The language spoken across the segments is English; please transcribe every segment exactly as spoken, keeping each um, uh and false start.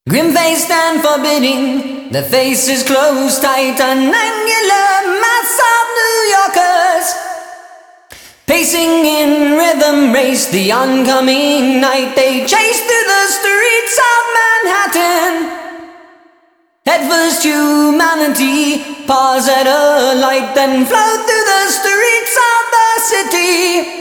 Grim-faced and forbidding, their faces closed tight, an angular mass of New Yorkers, pacing in rhythm race the oncoming night. They chased through the streets of Manhattan, headfirst humanity, pause at a light, then flow through the streets of the city.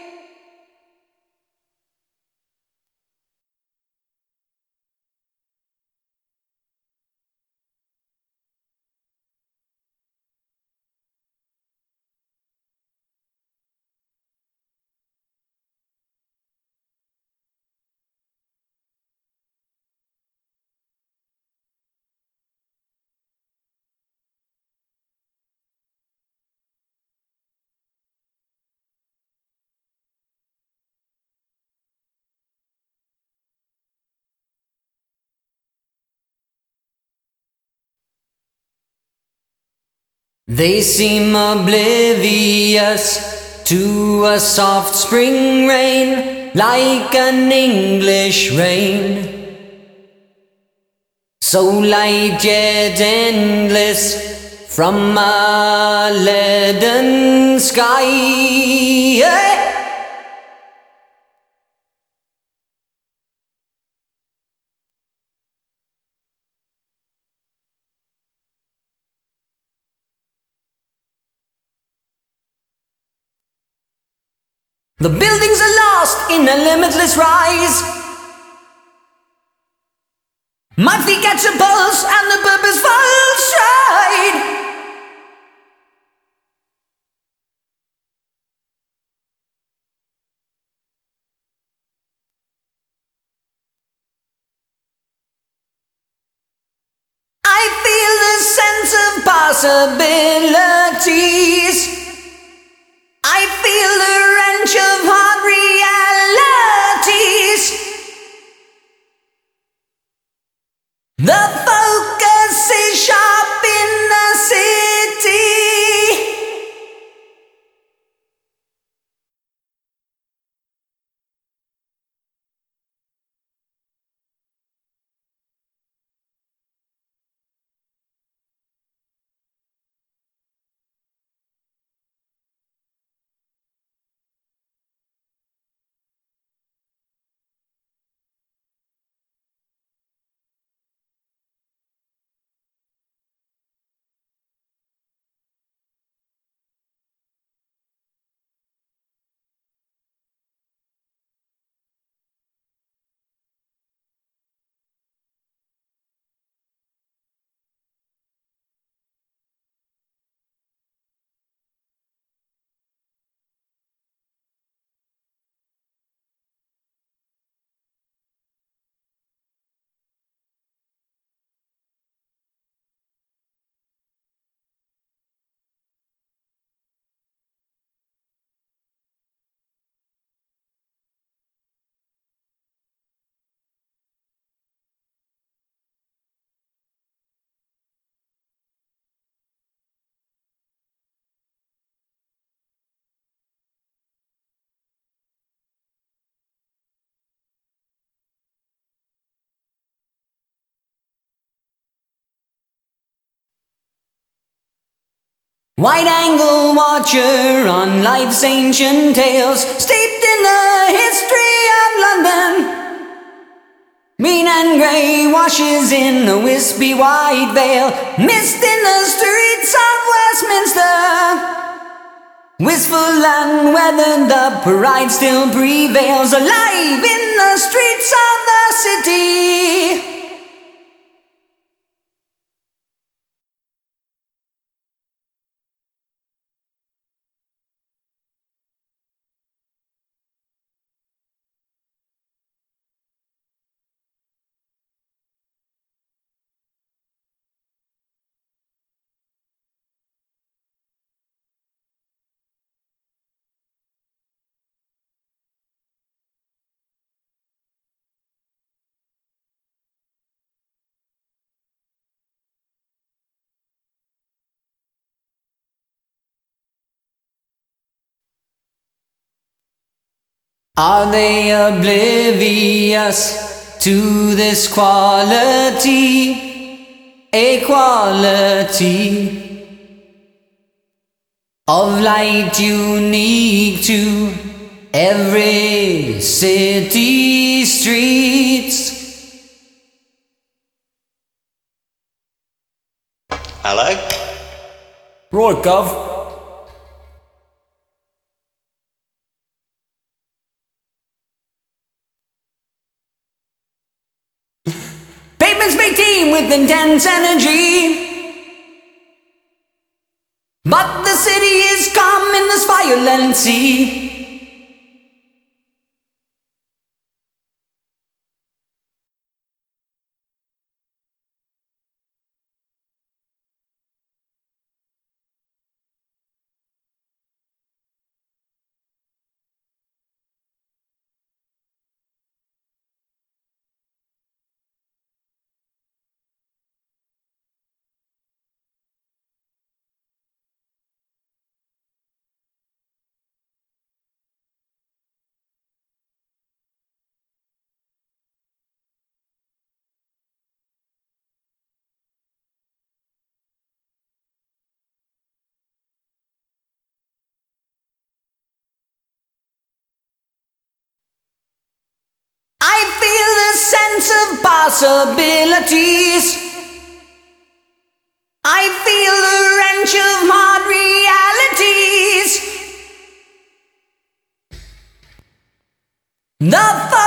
They seem oblivious to a soft spring rain, like an English rain, so light yet endless from a leaden sky. The buildings are lost in a limitless rise. My feet catch a pulse and the purposeful stride. I feel the sense of possibilities. I feel the wrench of hard realities. The focus is sharp in the city. Wide-angle watcher on life's ancient tales, steeped in the history of London. Mean and grey washes in a wispy white veil, mist in the streets of Westminster. Wistful and weathered, the pride still prevails, alive in the streets of the city. Are they oblivious to this quality, a quality of light unique to every city streets. Hello? Right, Gov. Pavement's big team with intense energy, but the city is calm in this violent sea. I feel a sense of possibilities. I feel the wrench of hard realities. The